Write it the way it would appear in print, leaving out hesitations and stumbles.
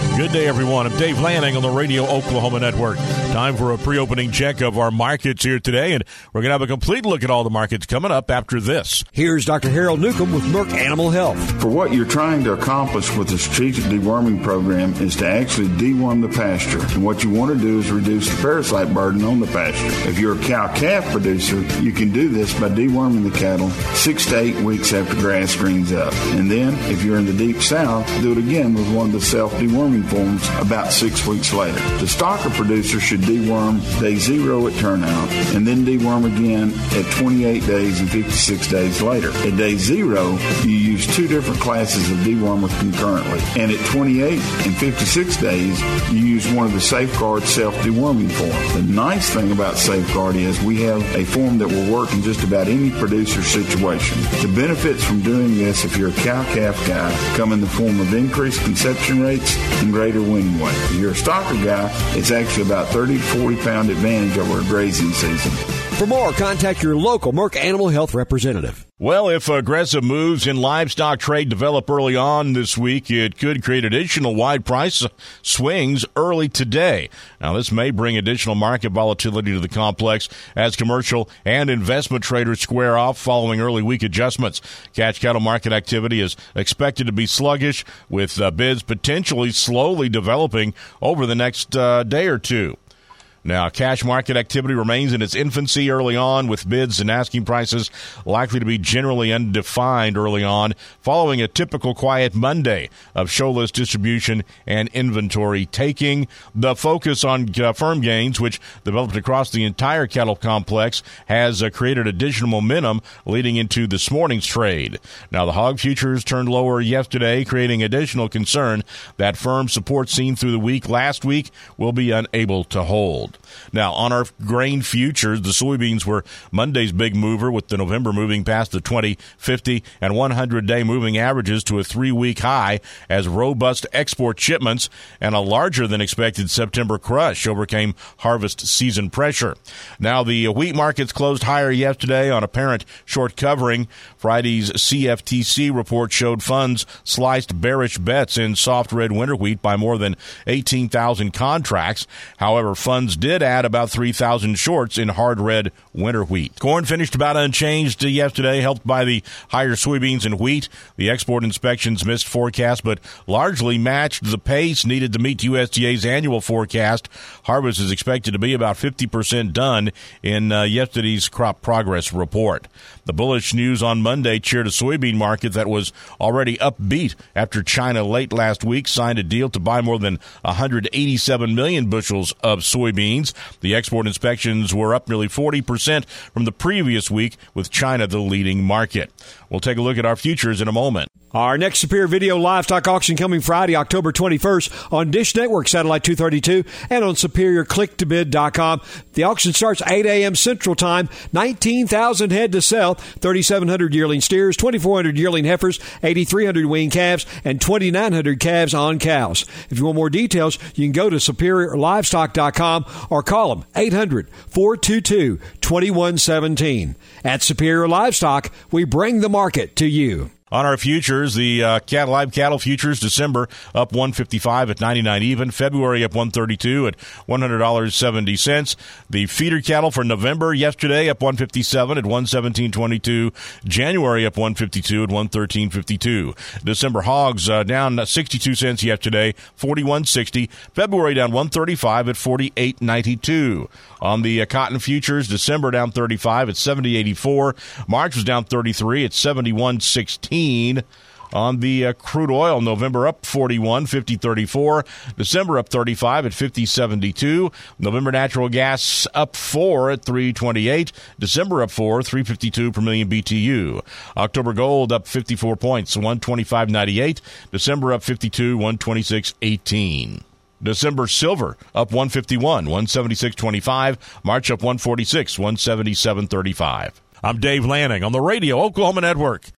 Good day, everyone. I'm Dave Lanning on the Radio Oklahoma Network. Time for a pre-opening check of our markets here today, and we're going to have a complete look at all the markets coming up after this. Here's Dr. Harold Newcomb with Merck Animal Health. For what you're trying to accomplish with the strategic deworming program is to actually deworm the pasture. And what you want to do is reduce the parasite burden on the pasture. If you're a cow-calf producer, you can do this by deworming the cattle 6 to 8 weeks after grass greens up. And then, if you're in the deep south, do it again with one of the self-deworming forms about 6 weeks later. The stocker producer should deworm day 0 at turnout and then deworm again at 28 days and 56 days later. At day 0, you use 2 different classes of dewormer concurrently. And at 28 and 56 days, you use one of the Safeguard self-deworming forms. The nice thing about Safeguard is we have a form that will work in just about any producer situation. The benefits from doing this, if you're a cow-calf guy, come in the form of increased conception rates and greater weaning weight. If you're a stocker guy, it's actually about 30 to 40 pound advantage over a grazing season. For more, contact your local Merck Animal Health representative. Well, if aggressive moves in livestock trade develop early on this week, it could create additional wide price swings early today. Now, this may bring additional market volatility to the complex as commercial and investment traders square off following early week adjustments. Cash cattle market activity is expected to be sluggish, with bids potentially slowly developing over the next day or two. Now, cash market activity remains in its infancy early on, with bids and asking prices likely to be generally undefined early on, following a typical quiet Monday of show list distribution and inventory taking. The focus on firm gains, which developed across the entire cattle complex, has created additional momentum leading into this morning's trade. Now, the hog futures turned lower yesterday, creating additional concern that firm support seen through the week last week will be unable to hold. Now, on our grain futures, the soybeans were Monday's big mover, with the November moving past the 20, 50, and 100-day moving averages to a 3-week high as robust export shipments and a larger-than-expected September crush overcame harvest season pressure. Now, the wheat markets closed higher yesterday on apparent short covering. Friday's CFTC report showed funds sliced bearish bets in soft red winter wheat by more than 18,000 contracts. However, funds did add about 3,000 shorts in hard red winter wheat. Corn finished about unchanged yesterday, helped by the higher soybeans and wheat. The export inspections missed forecast, but largely matched the pace needed to meet USDA's annual forecast. Harvest is expected to be about 50% done in yesterday's crop progress report. The bullish news on Monday cheered a soybean market that was already upbeat after China late last week signed a deal to buy more than 187 million bushels of soybeans. The export inspections were up nearly 40% from the previous week, with China the leading market. We'll take a look at our futures in a moment. Our next Superior Video livestock auction coming Friday, October 21st on Dish Network Satellite 232 and on SuperiorClickToBid.com. The auction starts 8 a.m. Central Time. 19,000 head to sell, 3,700 yearling steers, 2,400 yearling heifers, 8,300 weaned calves, and 2,900 calves on cows. If you want more details, you can go to SuperiorLivestock.com or call them 800-422-2117. At Superior Livestock, we bring the market to you. On our futures, the live cattle futures, December up $155 at 99 even. February up $132 at $100.70. The feeder cattle for November yesterday up $157 at $117.22. January up $152 at $113.52. December hogs down 62 cents yesterday, $41.60. February down $135 at $48.92. On the cotton futures, December down 35 at $70.84. March was down 33 at $71.16. On the crude oil, November up 41, 50.34. December up 35 at 50.72. November natural gas up 4 at 3.28. December up 4, 3.52 per million BTU. October gold up 54 points, 125.98. December up 52, 126.18. December silver up 151, 176.25. March up 146, 177.35. I'm Dave Lanning on the Radio Oklahoma Network.